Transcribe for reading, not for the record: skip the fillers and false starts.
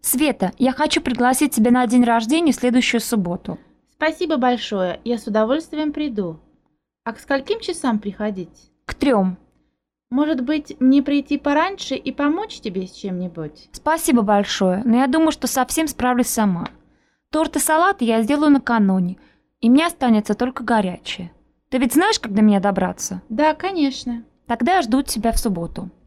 Света, я хочу пригласить тебя на день рождения в следующую субботу. Спасибо большое, я с удовольствием приду. А к скольким часам приходить? К 3. Может быть, мне прийти пораньше и помочь тебе с чем-нибудь? Спасибо большое, но я думаю, что совсем справлюсь сама. Торт и салат я сделаю накануне, и мне останется только горячее. Ты ведь знаешь, как до меня добраться? Да, конечно. Тогда я жду тебя в субботу.